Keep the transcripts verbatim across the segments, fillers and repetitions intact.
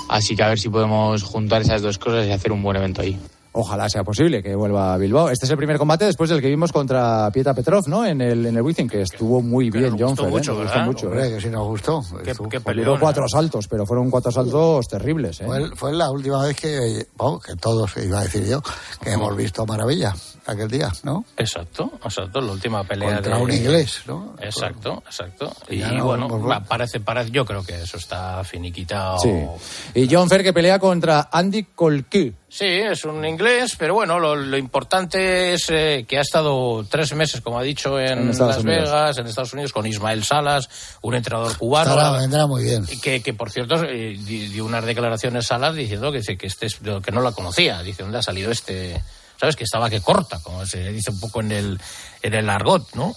Así que a ver si podemos juntar esas dos cosas y hacer un buen evento ahí. Ojalá sea posible que vuelva a Bilbao. Este es el primer combate después del que vimos contra Pieta Petrov, ¿no? En el en el Wizzing, que estuvo muy bien, John Fer. Mucho, ¿eh? Nos gustó mucho. Hombre, que sí nos gustó. Qué, qué Hubo cuatro asaltos, pero fueron cuatro asaltos terribles, ¿eh? Fue, fue la última vez que, vamos, que todos, iba a decir yo, que hemos visto Maravilla aquel día, ¿no? Exacto, exacto, la última pelea contra de... un inglés, ¿no? Exacto, exacto. Y, Ya no, bueno, pues, va, parece, parece, yo creo que eso está finiquitado. Sí. Y John Fer, que pelea contra Andy Colquhoun. Sí, es un inglés, pero bueno, lo, lo importante es eh, que ha estado tres meses, como ha dicho, en, En Estados Las Unidos. Vegas, en Estados Unidos, con Ismael Salas, un entrenador cubano. Estará, vendrá muy bien. Que, que por cierto, eh, di- dio unas declaraciones Salas diciendo que, dice que, este es, que no la conocía. Dice, ¿dónde ha salido este? ¿Sabes? Que estaba que corta, como se dice un poco en el, en el argot, ¿no?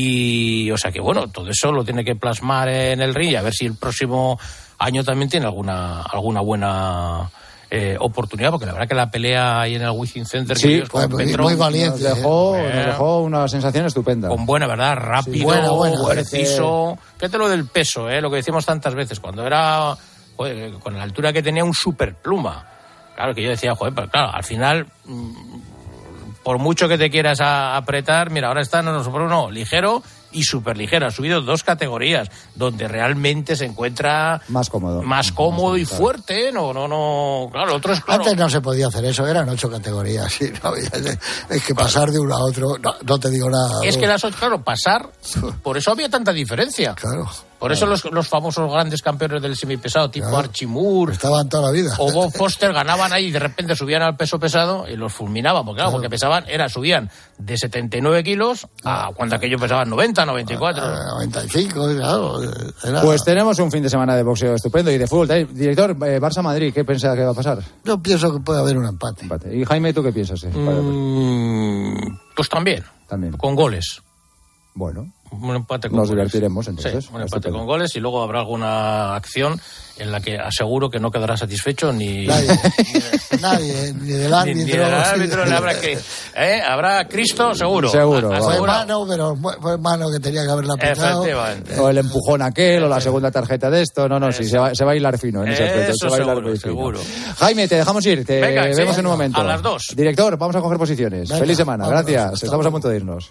Y, o sea que bueno, todo eso lo tiene que plasmar en el ring y a ver si el próximo año también tiene alguna, alguna buena... Eh, oportunidad, porque la verdad que la pelea ahí en el Wizzing Center Sí, que con muy- Petro, muy valiente. Nos dejó, Eh. nos dejó una sensación estupenda. con buena, ¿verdad? Rápido, Sí, buena, buena. preciso. Fíjate lo del peso, ¿eh? Lo que decimos tantas veces, cuando era, joder, con la altura que tenía, un superpluma. Claro que yo decía, joder, pero claro, al final, mm, por mucho que te quieras a- apretar, mira, ahora está, no, no, super uno, ligero y superligero. Ha subido dos categorías, donde realmente se encuentra Más cómodo. más cómodo y claro. fuerte, no, no, no, claro, el otro es claro. Antes no se podía hacer eso, eran ocho categorías. Sí, no, es que pasar de uno a otro, no, no te digo nada. Es ¿no? que las ocho, claro, pasar, por eso había tanta diferencia. Claro. Por eso los, los famosos grandes campeones del semipesado, tipo Claro. Archie Moore Estaban toda la vida. o Bob Foster, ganaban ahí y de repente subían al peso pesado y los fulminaban, porque claro, Claro. porque pesaban, era, subían de setenta y nueve kilos a cuando aquellos pesaban noventa, noventa y cuatro. Ah, noventa y cinco, claro. Era... Pues tenemos un fin de semana de boxeo estupendo y de fútbol. Eh, Director, eh, Barça-Madrid, ¿qué piensa que va a pasar? Yo pienso que puede haber un empate. Empate. Y Jaime, ¿tú qué piensas? eh? Mm, pues también, También. con goles. Bueno, Un empate con Nos goles. divertiremos, entonces. Sí, un empate Estupendo. con goles y luego habrá alguna acción en la que aseguro que no quedará satisfecho ni... Nadie, nadie, ni del Ni, árbitro. ni del árbitro, ni habrá que... ¿eh? Habrá Cristo, seguro. Seguro, A- vamos. Fue asegurado. mano, pero fue fue mano que tenía que haberla pitado. Efectivamente. o el empujón aquel, o la segunda tarjeta de esto. No, no, sí, se va, se va a hilar fino en ese aspecto. Eso se va a hilar seguro, muy fino. seguro. Jaime, te dejamos ir. Te Venga, sí, vemos en un momento. a las dos. Director, vamos a coger posiciones. Venga, Feliz semana. vámonos. Gracias. Hasta Estamos a luego. punto de irnos.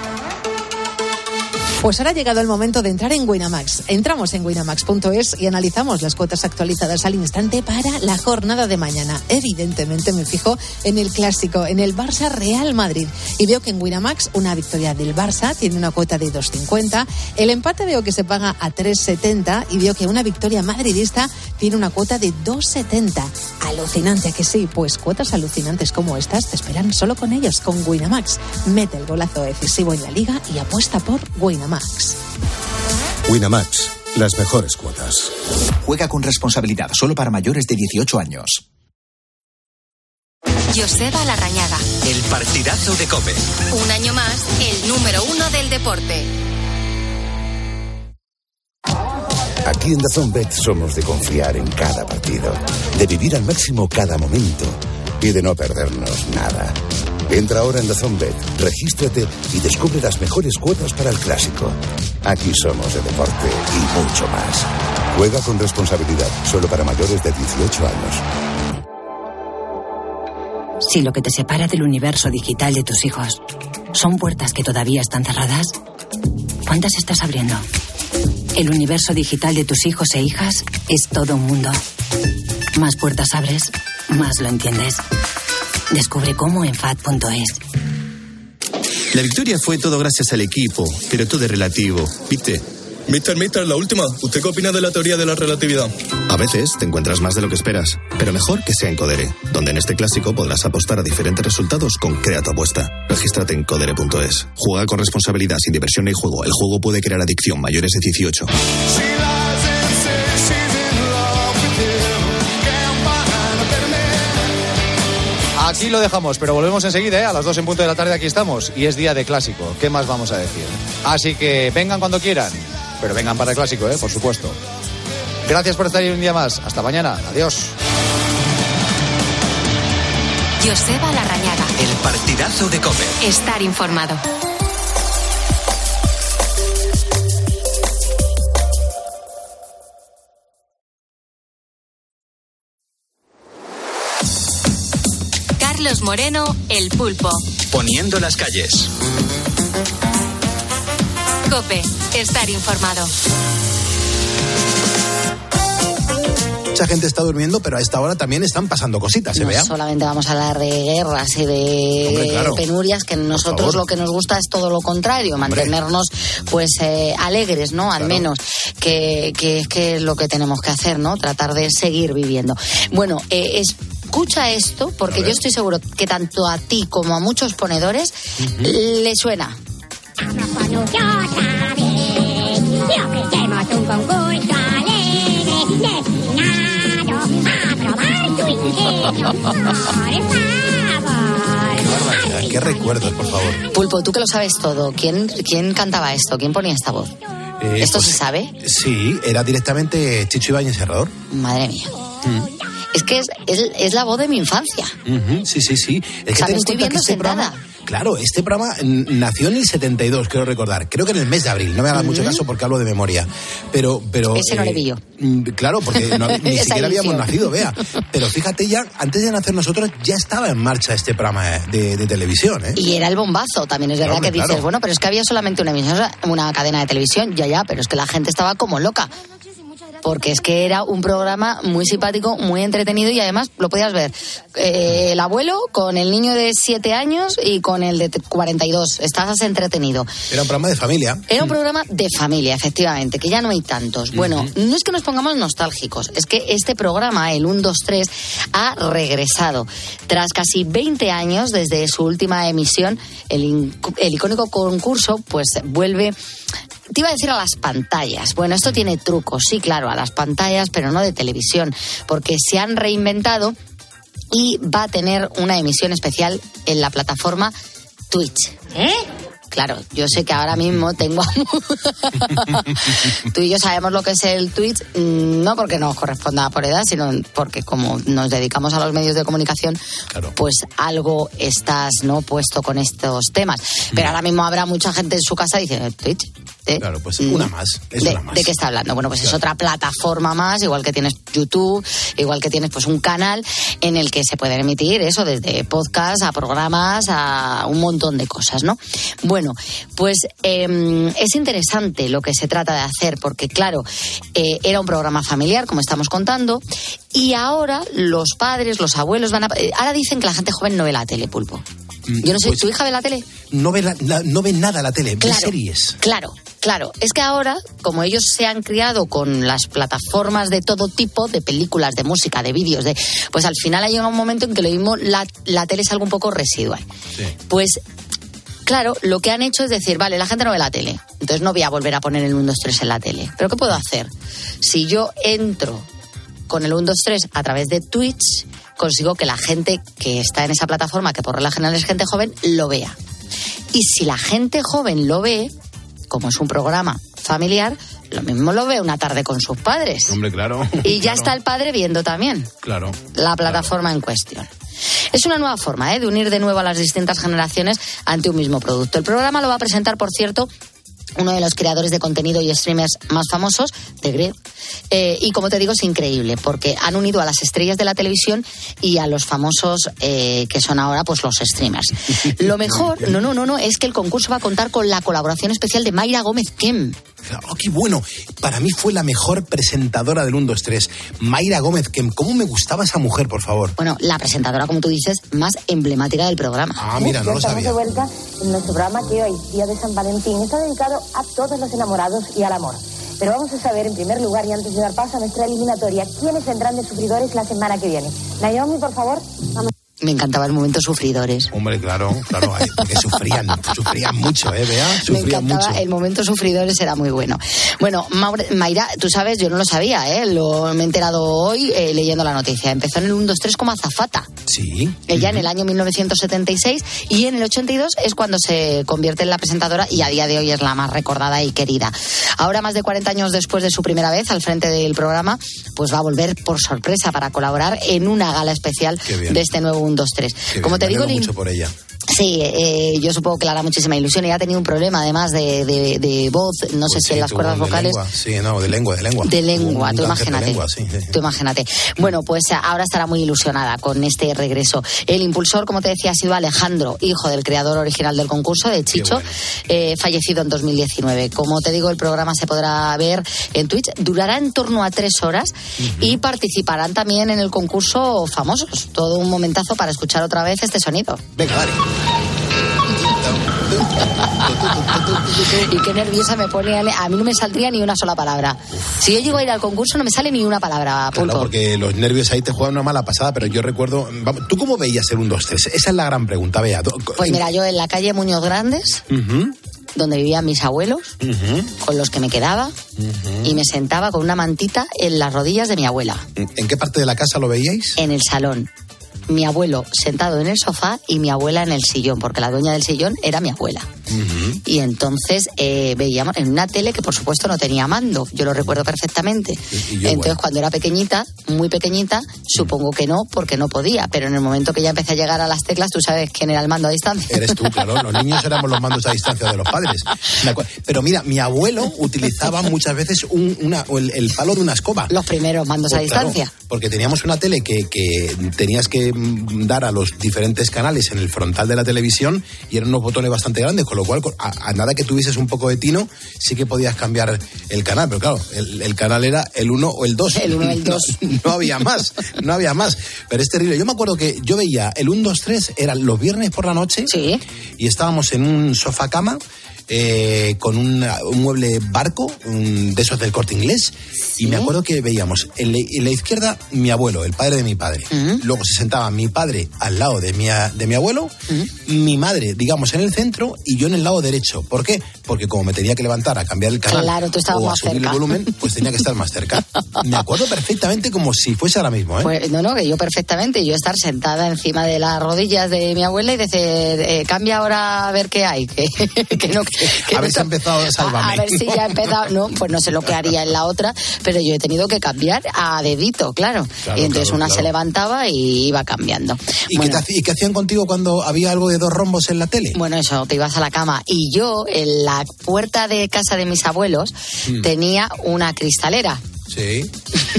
Pues ahora ha llegado el momento de entrar en Winamax. Entramos en winamax punto es y analizamos las cuotas actualizadas al instante para la jornada de mañana. Evidentemente me fijo en el clásico, en el Barça Real Madrid. Y veo que en Winamax una victoria del Barça tiene una cuota de dos cincuenta. El empate veo que se paga a tres setenta y veo que una victoria madridista tiene una cuota de dos setenta. Alucinante que sí, pues cuotas alucinantes como estas te esperan solo con ellos, con Winamax. Mete el golazo decisivo en la liga y apuesta por Winamax. Winamax, las mejores cuotas. Juega con responsabilidad, solo para mayores de dieciocho años. Joseba Larrañaga. El partidazo de COPE. Un año más, el número uno del deporte. Aquí en DAZN Bet somos de confiar en cada partido, de vivir al máximo cada momento y de no perdernos nada. Entra ahora en DAZN Bet, regístrate y descubre las mejores cuotas para el clásico. Aquí somos de deporte y mucho más. Juega con responsabilidad, solo para mayores de dieciocho años. Si lo que te separa del universo digital de tus hijos son puertas que todavía están cerradas, ¿cuántas estás abriendo? El universo digital de tus hijos e hijas es todo un mundo. Más puertas abres, más lo entiendes. Descubre cómo en F A D punto es. La victoria fue todo gracias al equipo, pero todo es relativo, ¿viste? Mister, mister, la última. ¿Usted qué opina de la teoría de la relatividad? A veces te encuentras más de lo que esperas, pero mejor que sea en Codere, donde en este clásico podrás apostar a diferentes resultados con Crea tu apuesta. Regístrate en codere punto es. Juega con responsabilidad, sin diversión ni juego. El juego puede crear adicción. Mayores de dieciocho. Aquí lo dejamos, pero volvemos enseguida, ¿eh? A las dos en punto de la tarde aquí estamos. Y es día de clásico. ¿Qué más vamos a decir? Así que vengan cuando quieran. Pero vengan para el clásico, ¿eh? Por supuesto. Gracias por estar ahí un día más. Hasta mañana. Adiós. Joseba Larrañaga. El partidazo de COPE. Estar informado. Carlos Moreno, El Pulpo. Poniendo las calles. COPE, estar informado. Mucha gente está durmiendo, pero a esta hora también están pasando cositas, ¿se no vea? Solamente vamos a hablar de guerras y de Hombre, claro. penurias, que nosotros lo que nos gusta es todo lo contrario, mantenernos pues eh, alegres, ¿no? Al Claro. menos, que, que, que es lo que tenemos que hacer, ¿no? Tratar de seguir viviendo. Bueno, eh, es... Escucha esto, porque yo estoy seguro que tanto a ti como a muchos ponedores uh-huh. le suena. Cuando yo sabéis, y ofrecemos un concurso alegre destinado a probar tu ingenio. Por favor. Qué recuerdos, por favor. Pulpo, tú que lo sabes todo, ¿quién, quién cantaba esto? ¿Quién ponía esta voz? Eh, ¿Esto pues, se sabe? Sí, era directamente Chicho Ibáñez Serrador. Madre mía. Mm. Es que es, es, es la voz de mi infancia. Uh-huh, sí, sí, sí. Es o sea, que me estoy viendo este sentada. Programa, claro, este programa nació en el setenta y dos, creo recordar. Creo que en el mes de abril. No me hagan uh-huh. mucho caso porque hablo de memoria. Pero, pero Ese no eh, le vi yo. Claro, porque no, ni siquiera habíamos nacido, vea. Pero fíjate ya, antes de nacer nosotros, ya estaba en marcha este programa de, de televisión, ¿eh? Y era el bombazo. También es verdad claro, que dices, claro. bueno, pero es que había solamente una emisión, una cadena de televisión. Ya, ya, pero es que la gente estaba como loca. Porque es que era un programa muy simpático, muy entretenido y además lo podías ver eh, el abuelo con el niño de siete años y con el de cuarenta y dos. Estabas entretenido. Era un programa de familia. Era un programa de familia, efectivamente, que ya no hay tantos. Bueno, uh-huh. no es que nos pongamos nostálgicos, es que este programa, el uno, dos, tres, ha regresado. Tras casi veinte años desde su última emisión, el, inc- el icónico concurso pues vuelve... Te iba a decir a las pantallas. Bueno, esto tiene trucos, sí, claro, a las pantallas, pero no de televisión, porque se han reinventado y va a tener una emisión especial en la plataforma Twitch. ¿Eh? Claro, yo sé que ahora mismo tengo... Tú y yo sabemos lo que es el Twitch, no porque nos corresponda por edad, sino porque como nos dedicamos a los medios de comunicación, claro. pues algo estás no puesto con estos temas. Pero ahora mismo habrá mucha gente en su casa diciendo, ¿Twitch? ¿Eh? Claro, pues una más. Es de, una más. ¿De qué está hablando? Bueno, pues claro. es otra plataforma más, igual que tienes YouTube, igual que tienes pues un canal en el que se pueden emitir eso, desde podcast a programas a un montón de cosas, ¿no? Bueno, pues eh, es interesante lo que se trata de hacer, porque claro, eh, era un programa familiar, como estamos contando, y ahora los padres, los abuelos van a... Ahora dicen que la gente joven no ve la tele, Pulpo. Yo no sé, pues, ¿tu hija ve la tele? No ve, la, la, no ve nada la tele, claro, ve series. Claro, claro. Es que ahora, como ellos se han criado con las plataformas de todo tipo, de películas, de música, de vídeos, de, pues al final ha llegado un momento en que lo mismo la, la tele es algo un poco residual. Sí. Pues... Claro, lo que han hecho es decir, vale, la gente no ve la tele, entonces no voy a volver a poner el uno, dos, tres en la tele. ¿Pero qué puedo hacer? Si yo entro con el uno, dos, tres a través de Twitch, consigo que la gente que está en esa plataforma, que por regla general es gente joven, lo vea. Y si la gente joven lo ve, como es un programa familiar, lo mismo lo ve una tarde con sus padres. Hombre, claro. Y ya claro. está el padre viendo también claro, la plataforma claro. en cuestión. Es una nueva forma ¿eh? de unir de nuevo a las distintas generaciones ante un mismo producto. El programa lo va a presentar, por cierto, uno de los creadores de contenido y streamers más famosos, The Greg. Eh, y como te digo, es increíble, porque han unido a las estrellas de la televisión y a los famosos eh, que son ahora pues los streamers. Lo mejor, no, no, no, no, es que el concurso va a contar con la colaboración especial de Mayra Gómez Kem. Oh, qué bueno. Para mí fue la mejor presentadora del uno, dos, tres. Mayra Gómez Kem. ¿Cómo me gustaba esa mujer, por favor? Bueno, la presentadora, como tú dices, más emblemática del programa. Ah, mira, no lo sabía. Estamos de vuelta en nuestro programa que hoy, día de San Valentín, está dedicado a todos los enamorados y al amor. Pero vamos a saber, en primer lugar, y antes de dar paso a nuestra eliminatoria, quiénes vendrán de sufridores la semana que viene. Naomi, por favor, vamos. Me encantaba el momento sufridores. Hombre, claro, claro, porque sufrían, sufrían mucho, ¿eh, Bea? Sufrían Me encantaba, mucho. El momento sufridores era muy bueno. Bueno, Maure, Mayra, tú sabes, yo no lo sabía, ¿eh? Lo me he enterado hoy eh, leyendo la noticia. Empezó en el uno, dos, tres como azafata. Sí. Ella uh-huh. en el año mil novecientos setenta y seis y en el ochenta y dos es cuando se convierte en la presentadora y a día de hoy es la más recordada y querida. Ahora, más de cuarenta años después de su primera vez al frente del programa, pues va a volver por sorpresa para colaborar en una gala especial de este nuevo uno, dos, tres. Como te digo, mucho por ella. Sí, eh, yo supongo que le hará muchísima ilusión. Ella ha tenido un problema, además de, de, de voz, no pues sé sí, si en las cuerdas vocales. Lengua. Sí, no, de lengua, de lengua. De lengua, un tú imagínate. De lengua, sí, sí. Tú imagínate. Bueno, pues ahora estará muy ilusionada con este regreso. El impulsor, como te decía, ha sido Alejandro, hijo del creador original del concurso, de Chicho, bueno. eh, fallecido en dos mil diecinueve. Como te digo, el programa se podrá ver en Twitch. Durará en torno a tres horas uh-huh. y participarán también en el concurso famosos. Todo un momentazo para escuchar otra vez este sonido. Venga, vale. Y qué nerviosa me pone. A mí no me saldría ni una sola palabra. Si yo llego a ir al concurso no me sale ni una palabra, Pulpo. Claro, porque los nervios ahí te juegan una mala pasada, pero yo recuerdo... ¿Tú cómo veías el uno, dos, tres? Esa es la gran pregunta, Bea. Pues mira, yo en la calle Muñoz Grandes, uh-huh. donde vivían mis abuelos, uh-huh. con los que me quedaba, uh-huh. y me sentaba con una mantita en las rodillas de mi abuela. ¿En qué parte de la casa lo veíais? En el salón. Mi abuelo sentado en el sofá y mi abuela en el sillón, porque la dueña del sillón era mi abuela. Uh-huh. Y entonces eh, veíamos en una tele que por supuesto no tenía mando, yo lo recuerdo perfectamente. Y, y yo, entonces bueno. cuando era pequeñita, muy pequeñita, supongo que no, porque no podía, pero en el momento que ya empecé a llegar a las teclas, tú sabes quién era el mando a distancia. Eres tú, claro, los niños éramos los mandos a distancia de los padres. Pero mira, mi abuelo utilizaba muchas veces un, una, el, el palo de una escoba. Los primeros mandos pues, a distancia. Claro, porque teníamos una tele que, que tenías que dar a los diferentes canales en el frontal de la televisión y eran unos botones bastante grandes, con lo cual a, a nada que tuvieses un poco de tino sí que podías cambiar el canal, pero claro, el, el canal era el uno o el dos. El uno o el dos. No, no había más, no había más, pero es terrible. Yo me acuerdo que yo veía el uno, dos, tres, eran los viernes por la noche sí. y estábamos en un sofá cama Eh, con un, un mueble barco, un, de esos del Corte Inglés, ¿sí? Y me acuerdo que veíamos en la, en la izquierda mi abuelo, el padre de mi padre. Uh-huh. Luego se sentaba mi padre al lado de mi, de mi abuelo, uh-huh. mi madre, digamos, en el centro y yo en el lado derecho. ¿Por qué? Porque como me tenía que levantar a cambiar el canal claro, tú estabas o a más subir cerca. el volumen, pues tenía que estar más cerca. Me acuerdo perfectamente como si fuese ahora mismo, ¿eh? Pues, no, no, que yo perfectamente, yo estar sentada encima de las rodillas de mi abuela y decir, eh, cambia ahora a ver qué hay, que, que no... Que, que a ver si ha empezado a Sálvame. A, a ver si ya ha empezado, no, pues no sé lo que haría en la otra, pero yo he tenido que cambiar a dedito, claro. claro y entonces claro, una claro. se levantaba y iba cambiando. ¿Y, bueno, qué te, ¿Y qué hacían contigo cuando había algo de dos rombos en la tele? Bueno, eso, te ibas a la cama. Y yo, en la puerta de casa de mis abuelos, hmm. tenía una cristalera. Sí.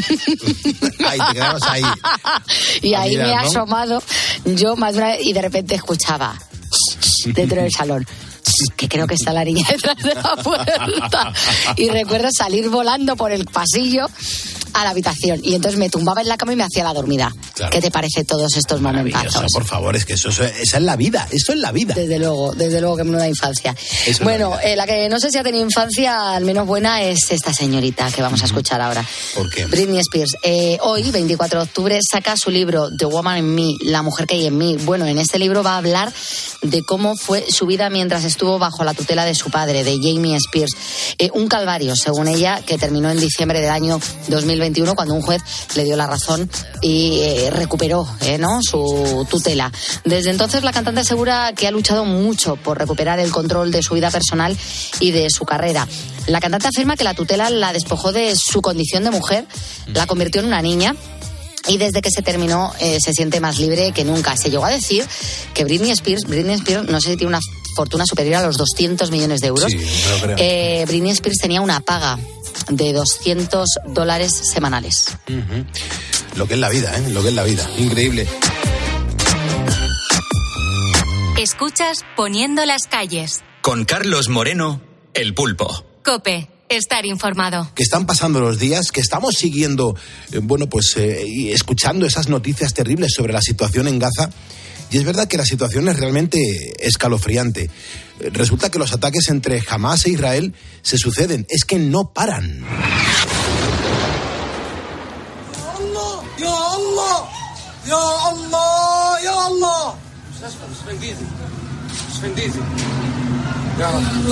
Ahí te quedabas ahí. Y ahí mirar, me he ¿no? asomado yo más de una vez y de repente escuchaba dentro del salón. Que creo que está la niña detrás de la puerta. Y recuerdo salir volando por el pasillo a la habitación. Y entonces me tumbaba en la cama y me hacía la dormida. Claro. ¿Qué te parece todos estos momentazos? Por favor, es que eso, eso, esa es la vida. Eso es la vida. Desde luego, desde luego que menuda infancia. Eso bueno, la, eh, la que no sé si ha tenido infancia, al menos buena, es esta señorita que vamos a escuchar ahora. ¿Por qué? Britney Spears. Eh, hoy, veinticuatro de octubre, saca su libro The Woman in Me, La mujer que hay en mí. Bueno, en este libro va a hablar de cómo fue su vida mientras estuvo bajo la tutela de su padre, de Jamie Spears. Eh, un calvario, según ella, que terminó en diciembre del año dos mil veintiuno, cuando un juez le dio la razón y eh, recuperó eh, ¿no? su tutela. Desde entonces, la cantante asegura que ha luchado mucho por recuperar el control de su vida personal y de su carrera. La cantante afirma que la tutela la despojó de su condición de mujer, la convirtió en una niña. Y desde que se terminó eh, se siente más libre que nunca. Se llegó a decir que Britney Spears, Britney Spears, no sé si tiene una fortuna superior a los doscientos millones de euros. Sí, no lo creo. Eh, Britney Spears tenía una paga de doscientos dólares semanales. Uh-huh. Lo que es la vida, ¿eh? Lo que es la vida. Increíble. Escuchas Poniendo las calles. Con Carlos Moreno, El Pulpo. COPE. Estar informado. Que están pasando los días, que estamos siguiendo, eh, bueno, pues eh, y escuchando esas noticias terribles sobre la situación en Gaza. Y es verdad que la situación es realmente escalofriante. Eh, resulta que los ataques entre Hamas e Israel se suceden. Es que no paran. ¡Ya Allah! ¡Ya Allah! ¡Ya Allah! Bendice. Bendice. Ya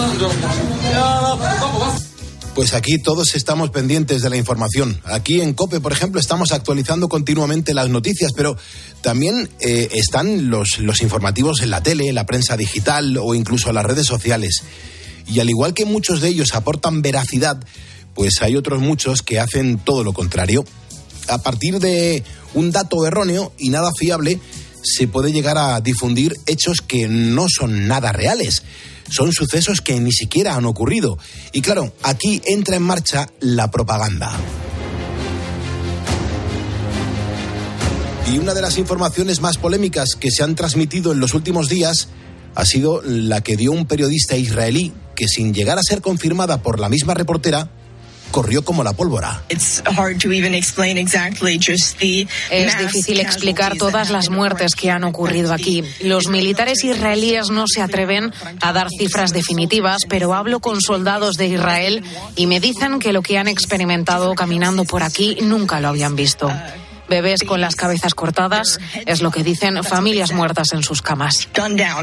Allah. Pues aquí todos estamos pendientes de la información. Aquí en COPE, por ejemplo, estamos actualizando continuamente las noticias, pero también eh, están los, los informativos en la tele, en la prensa digital o incluso en las redes sociales. Y al igual que muchos de ellos aportan veracidad, pues hay otros muchos que hacen todo lo contrario. A partir de un dato erróneo y nada fiable, se puede llegar a difundir hechos que no son nada reales. Son sucesos que ni siquiera han ocurrido. Y claro, aquí entra en marcha la propaganda. Y una de las informaciones más polémicas que se han transmitido en los últimos días ha sido la que dio un periodista israelí que, sin llegar a ser confirmada por la misma reportera, corrió como la pólvora. Es difícil explicar todas las muertes que han ocurrido aquí. Los militares israelíes no se atreven a dar cifras definitivas, pero hablo con soldados de Israel y me dicen que lo que han experimentado caminando por aquí nunca lo habían visto. Bebés con las cabezas cortadas, es lo que dicen, familias muertas en sus camas.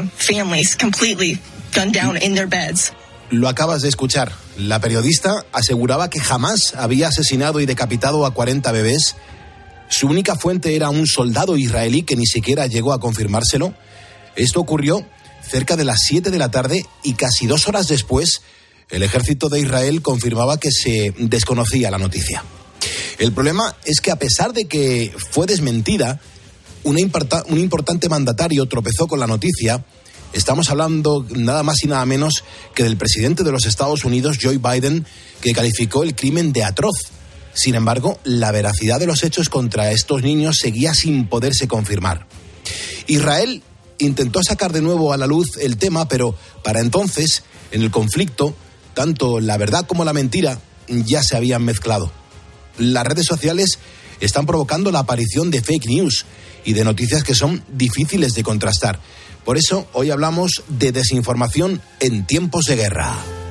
Lo acabas de escuchar. La periodista aseguraba que jamás había asesinado y decapitado a cuarenta bebés. Su única fuente era un soldado israelí que ni siquiera llegó a confirmárselo. Esto ocurrió cerca de las siete de la tarde y casi dos horas después el ejército de Israel confirmaba que se desconocía la noticia. El problema es que, a pesar de que fue desmentida, una importa, un importante mandatario tropezó con la noticia. Estamos hablando nada más y nada menos que del presidente de los Estados Unidos, Joe Biden, que calificó el crimen de atroz. Sin embargo, la veracidad de los hechos contra estos niños seguía sin poderse confirmar. Israel intentó sacar de nuevo a la luz el tema, pero para entonces, en el conflicto, tanto la verdad como la mentira ya se habían mezclado. Las redes sociales están provocando la aparición de fake news y de noticias que son difíciles de contrastar. Por eso hoy hablamos de desinformación en tiempos de guerra.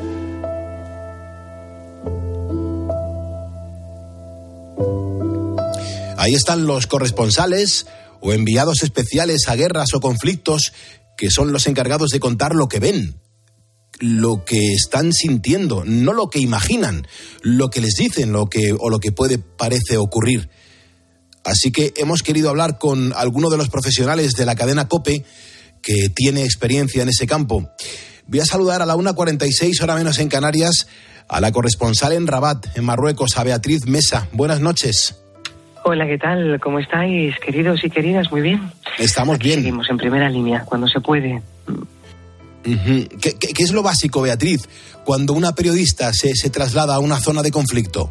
Ahí están los corresponsales o enviados especiales a guerras o conflictos, que son los encargados de contar lo que ven, lo que están sintiendo, no lo que imaginan, lo que les dicen, lo que o lo que puede parece ocurrir. Así que hemos querido hablar con alguno de los profesionales de la cadena COPE que tiene experiencia en ese campo. Voy a saludar a la una cuarenta y seis, hora menos en Canarias, a la corresponsal en Rabat, en Marruecos, a Beatriz Mesa. Buenas noches. Hola, ¿qué tal? ¿Cómo estáis, queridos y queridas? Muy bien. Estamos bien. Seguimos en primera línea, cuando se puede. Uh-huh. ¿Qué, qué, ¿Qué es lo básico, Beatriz, cuando una periodista se, se traslada a una zona de conflicto?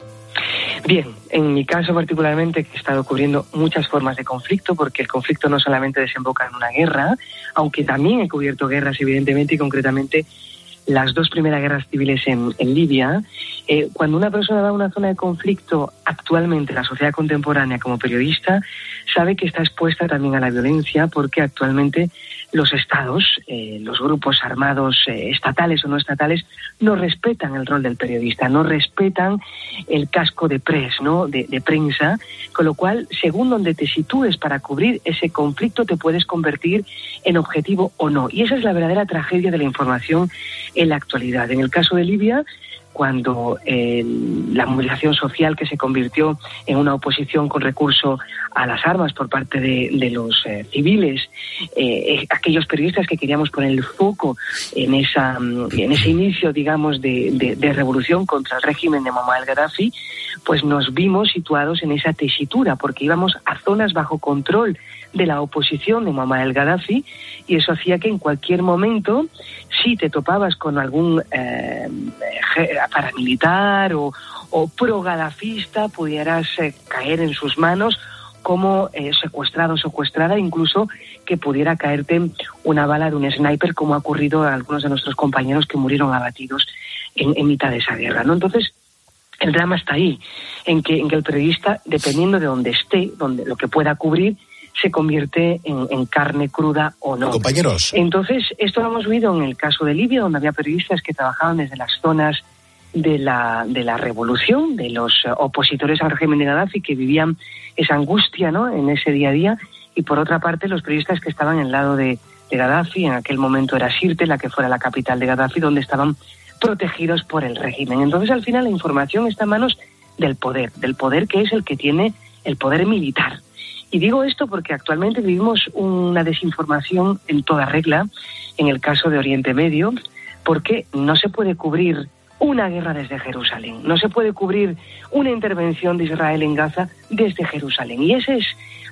Bien, en mi caso particularmente, que he estado cubriendo muchas formas de conflicto, porque el conflicto no solamente desemboca en una guerra, aunque también he cubierto guerras, evidentemente, y concretamente las dos primeras guerras civiles en, en Libia. Eh, cuando una persona va a una zona de conflicto, actualmente la sociedad contemporánea, como periodista, sabe que está expuesta también a la violencia, porque actualmente los estados, eh, los grupos armados eh, estatales o no estatales, no respetan el rol del periodista, no respetan el casco de press, ¿no? de, de prensa, con lo cual, según donde te sitúes para cubrir ese conflicto, te puedes convertir en objetivo o no. Y esa es la verdadera tragedia de la información en la actualidad. En el caso de Libia, cuando eh, la movilización social que se convirtió en una oposición con recurso a las armas por parte de, de los eh, civiles, eh, aquellos periodistas que queríamos poner el foco en esa en ese inicio, digamos, de, de, de revolución contra el régimen de Muammar al-Gaddafi, pues nos vimos situados en esa tesitura, porque íbamos a zonas bajo control de la oposición de Muammar al-Gaddafi, y eso hacía que en cualquier momento, si te topabas con algún eh, paramilitar o, o pro-gadafista, pudieras eh, caer en sus manos como eh, secuestrado o secuestrada, incluso que pudiera caerte una bala de un sniper, como ha ocurrido a algunos de nuestros compañeros que murieron abatidos en, en mitad de esa guerra, ¿no? Entonces, el drama está ahí, en que, en que el periodista, dependiendo de donde esté, donde lo que pueda cubrir, se convierte en, en carne cruda o no. Compañeros. Entonces, esto lo hemos visto en el caso de Libia, donde había periodistas que trabajaban desde las zonas de la, de la revolución, de los opositores al régimen de Gaddafi, que vivían esa angustia, ¿no?, en ese día a día, y por otra parte los periodistas que estaban en el lado de, de Gaddafi. En aquel momento era Sirte, la que fuera la capital de Gaddafi, donde estaban protegidos por el régimen. Entonces, al final, la información está en manos del poder, del poder que es el que tiene el poder militar. Y digo esto porque actualmente vivimos una desinformación en toda regla, en el caso de Oriente Medio, porque no se puede cubrir una guerra desde Jerusalén, no se puede cubrir una intervención de Israel en Gaza desde Jerusalén. Y ese es,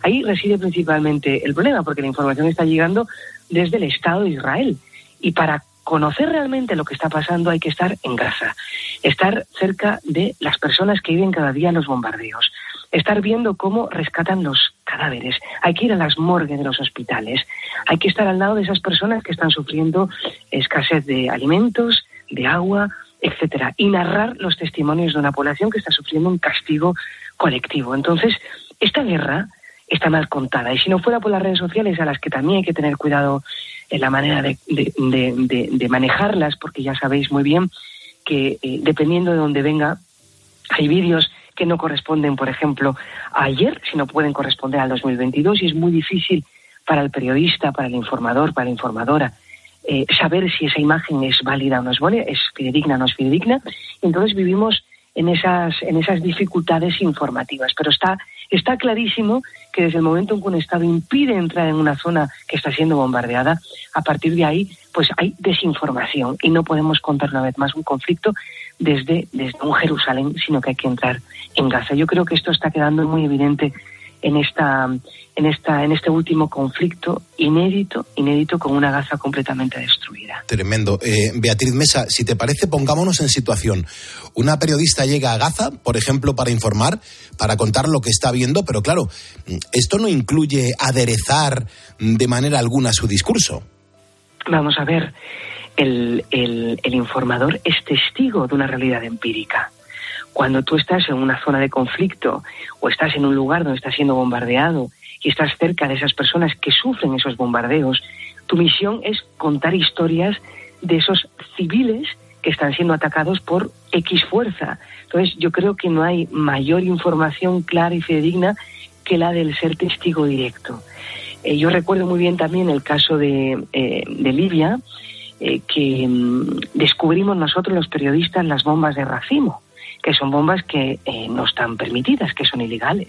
ahí reside principalmente el problema, porque la información está llegando desde el Estado de Israel. Y para conocer realmente lo que está pasando hay que estar en Gaza, estar cerca de las personas que viven cada día en los bombardeos, estar viendo cómo rescatan los cadáveres, hay que ir a las morgues de los hospitales, hay que estar al lado de esas personas que están sufriendo escasez de alimentos, de agua, etcétera, y narrar los testimonios de una población que está sufriendo un castigo colectivo. Entonces, esta guerra está mal contada, y si no fuera por las redes sociales, a las que también hay que tener cuidado en la manera de, de, de, de, de manejarlas, porque ya sabéis muy bien que eh, dependiendo de dónde venga, hay vídeos que no corresponden, por ejemplo, a ayer, sino pueden corresponder al dos mil veintidós, y es muy difícil para el periodista, para el informador, para la informadora, eh, saber si esa imagen es válida o no es válida, es fidedigna o no es fidedigna. Entonces vivimos en esas, en esas dificultades informativas, pero está, está clarísimo que desde el momento en que un Estado impide entrar en una zona que está siendo bombardeada, a partir de ahí pues hay desinformación, y no podemos contar una vez más un conflicto desde, desde un Jerusalén, sino que hay que entrar en Gaza. Yo creo que esto está quedando muy evidente en esta, en esta, en este último conflicto inédito, inédito con una Gaza completamente destruida. Tremendo. Eh, Beatriz Mesa, si te parece, pongámonos en situación. Una periodista llega a Gaza, por ejemplo, para informar, para contar lo que está viendo, pero claro, esto no incluye aderezar de manera alguna su discurso. Vamos a ver, el, el, el informador es testigo de una realidad empírica. Cuando tú estás en una zona de conflicto o estás en un lugar donde estás siendo bombardeado y estás cerca de esas personas que sufren esos bombardeos, tu misión es contar historias de esos civiles que están siendo atacados por X fuerza. Entonces yo creo que no hay mayor información clara y fidedigna que la del ser testigo directo. Eh, yo recuerdo muy bien también el caso de, eh, de Libia, eh, que mm, descubrimos nosotros los periodistas las bombas de racimo, que son bombas que eh, no están permitidas, que son ilegales.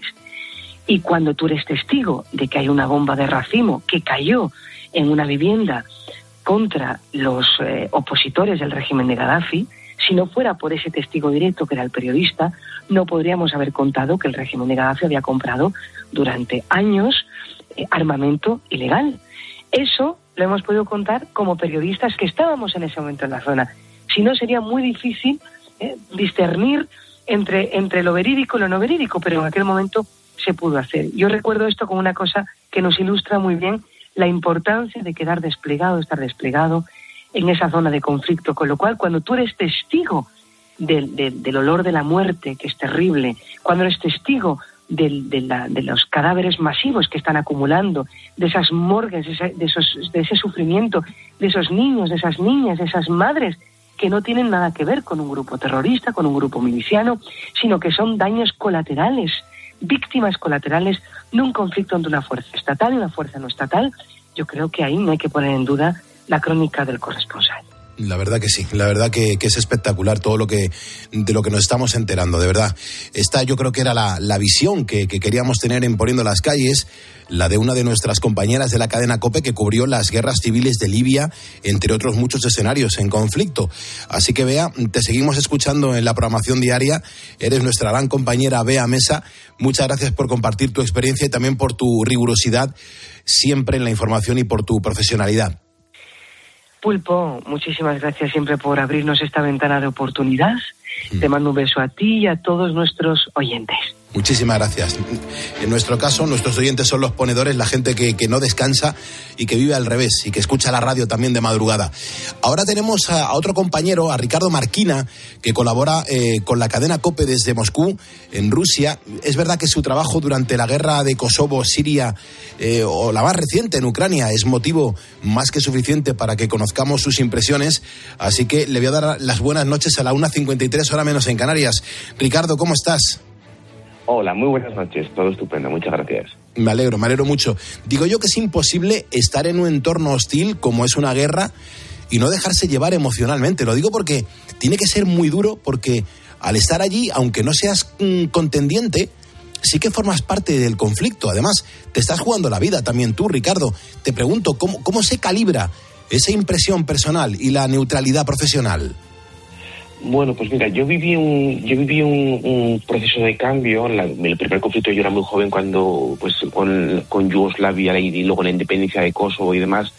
Y cuando tú eres testigo de que hay una bomba de racimo que cayó en una vivienda contra los eh, opositores del régimen de Gaddafi, si no fuera por ese testigo directo que era el periodista, no podríamos haber contado que el régimen de Gaddafi había comprado durante años eh, armamento ilegal. Eso lo hemos podido contar como periodistas que estábamos en ese momento en la zona. Si no, sería muy difícil Eh, discernir entre, entre lo verídico y lo no verídico, pero en aquel momento se pudo hacer. Yo recuerdo esto como una cosa que nos ilustra muy bien la importancia de quedar desplegado, estar desplegado en esa zona de conflicto, con lo cual cuando tú eres testigo del, del, del olor de la muerte, que es terrible, cuando eres testigo del, de, la, de los cadáveres masivos que están acumulando, de esas morgues, de, ese, de, esos, de ese sufrimiento, de esos niños, de esas niñas, de esas madres, que no tienen nada que ver con un grupo terrorista, con un grupo miliciano, sino que son daños colaterales, víctimas colaterales de un conflicto entre una fuerza estatal y una fuerza no estatal. Yo creo que ahí no hay que poner en duda la crónica del corresponsal. La verdad que sí, la verdad que, que es espectacular todo lo que de lo que nos estamos enterando, de verdad. Esta yo creo que era la, la visión que, que queríamos tener en Poniendo las Calles, la de una de nuestras compañeras de la cadena COPE que cubrió las guerras civiles de Libia, entre otros muchos escenarios en conflicto. Así que, Bea, te seguimos escuchando en la programación diaria, eres nuestra gran compañera Bea Mesa. Muchas gracias por compartir tu experiencia y también por tu rigurosidad siempre en la información y por tu profesionalidad. Pulpo, muchísimas gracias siempre por abrirnos esta ventana de oportunidad. Mm. Te mando un beso a ti y a todos nuestros oyentes. Muchísimas gracias. En nuestro caso, nuestros oyentes son los ponedores, la gente que, que no descansa y que vive al revés y que escucha la radio también de madrugada. Ahora tenemos a, a otro compañero, a Ricardo Marquina, que colabora eh, con la cadena COPE desde Moscú, en Rusia. Es verdad que su trabajo durante la guerra de Kosovo, Siria eh, o la más reciente en Ucrania es motivo más que suficiente para que conozcamos sus impresiones. Así que le voy a dar las buenas noches a la una cincuenta y tres, hora menos en Canarias. Ricardo, ¿cómo estás? Hola, muy buenas noches, todo estupendo, muchas gracias. Me alegro, me alegro mucho. Digo yo que es imposible estar en un entorno hostil como es una guerra y no dejarse llevar emocionalmente. Lo digo porque tiene que ser muy duro, porque al estar allí, aunque no seas mm, contendiente, sí que formas parte del conflicto. Además, te estás jugando la vida también tú, Ricardo. Te pregunto, ¿cómo, cómo se calibra esa impresión personal y la neutralidad profesional? Bueno, pues mira, yo viví un yo viví un, un proceso de cambio. La, el primer conflicto, yo era muy joven cuando, pues, con, con Yugoslavia y luego la independencia de Kosovo y demás.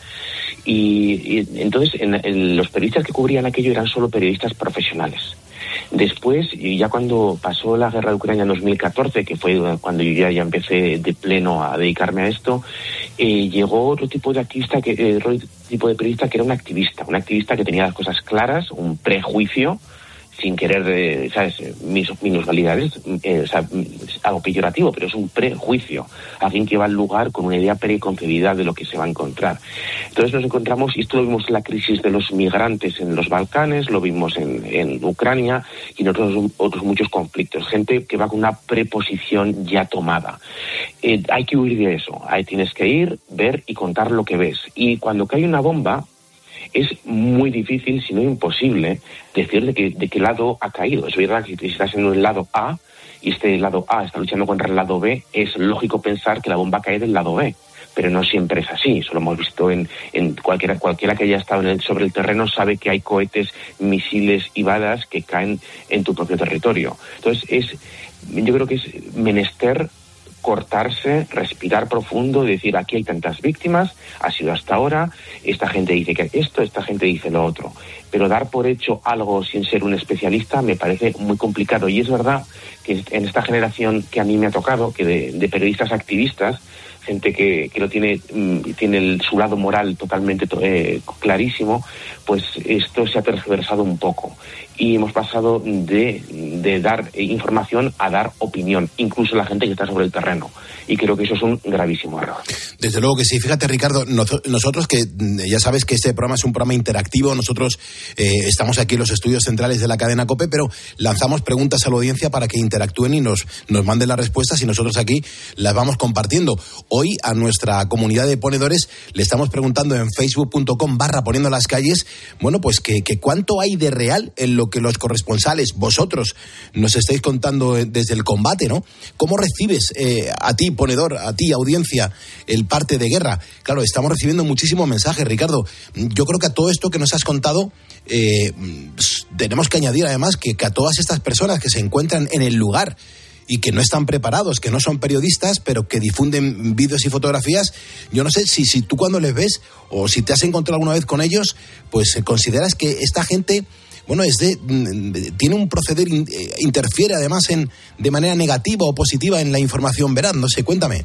Y, y entonces, en, en los periodistas que cubrían aquello eran solo periodistas profesionales. Después, y ya cuando pasó la guerra de Ucrania en dos mil catorce, que fue cuando yo ya, ya empecé de pleno a dedicarme a esto, eh, llegó otro tipo de activista, que, eh, otro tipo de periodista que era un activista, un activista que tenía las cosas claras, un prejuicio, sin querer, eh, ¿sabes?, minusvalidades, eh, o sea, algo peyorativo, pero es un prejuicio, alguien que va al lugar con una idea preconcebida de lo que se va a encontrar. Entonces nos encontramos, y esto lo vimos en la crisis de los migrantes en los Balcanes, lo vimos en, en Ucrania y en otros, otros muchos conflictos, gente que va con una preposición ya tomada. Eh, hay que huir de eso, ahí tienes que ir, ver y contar lo que ves. Y cuando cae una bomba, es muy difícil, si no imposible, decir de, que, de qué lado ha caído. Es verdad que si estás en el lado A y este lado A está luchando contra el lado B, es lógico pensar que la bomba cae del lado B. Pero no siempre es así. Eso lo hemos visto en, en cualquiera, cualquiera que haya estado en el, sobre el terreno sabe que hay cohetes, misiles y balas que caen en tu propio territorio. Entonces, es, yo creo que es menester cortarse, respirar profundo y decir, aquí hay tantas víctimas, ha sido hasta ahora, esta gente dice que esto, esta gente dice lo otro. Pero dar por hecho algo sin ser un especialista me parece muy complicado. Y es verdad que en esta generación que a mí me ha tocado, que de, de periodistas activistas, gente que, que lo tiene, tiene el, su lado moral totalmente eh, clarísimo, pues esto se ha tergiversado un poco. Y hemos pasado de, de dar información a dar opinión, incluso la gente que está sobre el terreno. Y creo que eso es un gravísimo error. Desde luego que sí. Fíjate, Ricardo, nosotros que ya sabes que este programa es un programa interactivo, nosotros eh, estamos aquí en los estudios centrales de la cadena COPE, pero lanzamos preguntas a la audiencia para que interactúen y nos, nos manden las respuestas y nosotros aquí las vamos compartiendo. Hoy a nuestra comunidad de ponedores le estamos preguntando en facebook.com barra poniendo las calles, bueno, pues que, que cuánto hay de real en lo que los corresponsales, vosotros, nos estáis contando desde el combate, ¿no? ¿Cómo recibes eh, a ti, ponedor, a ti, audiencia, el parte de guerra? Claro, estamos recibiendo muchísimos mensajes, Ricardo. Yo creo que a todo esto que nos has contado eh, tenemos que añadir además que, que a todas estas personas que se encuentran en el lugar y que no están preparados, que no son periodistas, pero que difunden vídeos y fotografías, yo no sé si, si tú cuando les ves o si te has encontrado alguna vez con ellos, pues consideras que esta gente, bueno, es de, tiene un proceder, interfiere además en de manera negativa o positiva en la información veraz. No sé, cuéntame.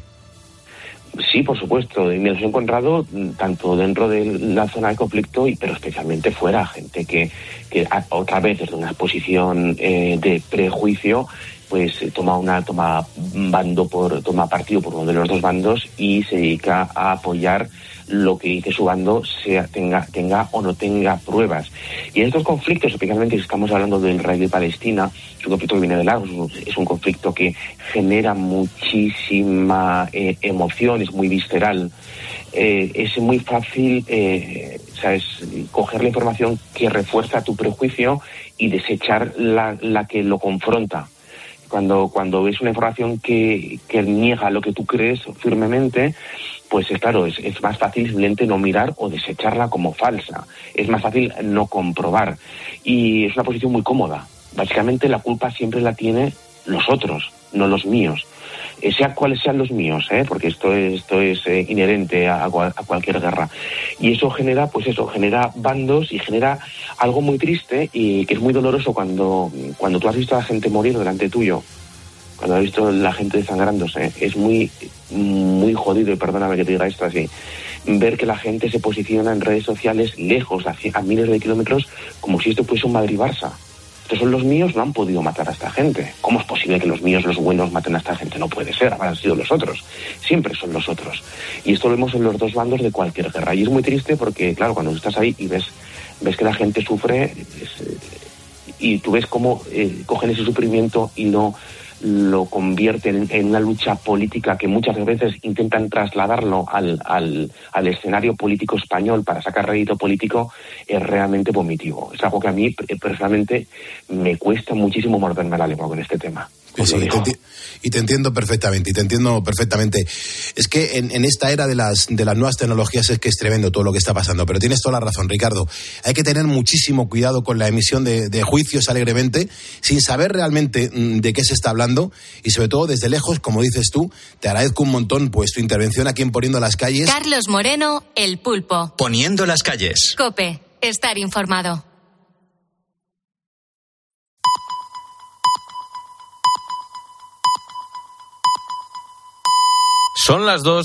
Sí, por supuesto. Me los he encontrado tanto dentro de la zona de conflicto, y pero especialmente fuera. Gente que, que otra vez desde una posición eh, de prejuicio, pues toma una toma bando por toma partido por uno de los dos bandos y se dedica a apoyar lo que dice su bando, sea tenga tenga o no tenga pruebas. Y en estos conflictos, especialmente si estamos hablando de Israel y Palestina, es un conflicto que viene de largo, es un conflicto que genera muchísima eh, emoción, es muy visceral. Eh, es muy fácil, eh, sabes, coger la información que refuerza tu prejuicio y desechar la, la que lo confronta. Cuando, cuando ves una información que, que niega lo que tú crees firmemente, pues es claro, es, es más fácil simplemente no mirar o desecharla como falsa. Es más fácil no comprobar. Y es una posición muy cómoda. Básicamente la culpa siempre la tienen los otros, no los míos. Eh, sea cuáles sean los míos, ¿eh? Porque esto es, esto es eh, inherente a, a cualquier guerra. Y eso genera, pues eso, genera bandos y genera algo muy triste y que es muy doloroso cuando, cuando tú has visto a la gente morir delante tuyo, cuando has visto a la gente desangrándose. Es muy, muy jodido, y perdóname que te diga esto así, ver que la gente se posiciona en redes sociales lejos, a, a miles de kilómetros, como si esto fuese un Madrid-Barça. Estos son los míos, no han podido matar a esta gente. ¿Cómo es posible que los míos, los buenos, maten a esta gente? No puede ser, habrán sido los otros. Siempre son los otros. Y esto lo vemos en los dos bandos de cualquier guerra. Y es muy triste porque, claro, cuando estás ahí y ves, ves que la gente sufre, es, y tú ves cómo eh, cogen ese sufrimiento y no lo convierten en una lucha política que muchas veces intentan trasladarlo al, al, al escenario político español para sacar rédito político, es realmente vomitivo. Es algo que a mí personalmente me cuesta muchísimo morderme la lengua con este tema. Os Sí, lo te digo. enti- y te entiendo perfectamente, y te entiendo perfectamente. Es que en, en esta era de las, de las nuevas tecnologías es que es tremendo todo lo que está pasando, pero tienes toda la razón, Ricardo. Hay que tener muchísimo cuidado con la emisión de, de juicios alegremente, sin saber realmente mm, de qué se está hablando, y sobre todo desde lejos, como dices tú. Te agradezco un montón pues tu intervención aquí en Poniendo las Calles. Carlos Moreno, El Pulpo. Poniendo las calles. COPE. Estar informado. Son las dos.